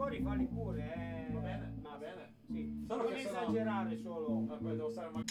cori falli pure, Va bene, Ma va bene. Sì. Solo Non che sono- esagerare solo. Poi devo stare magari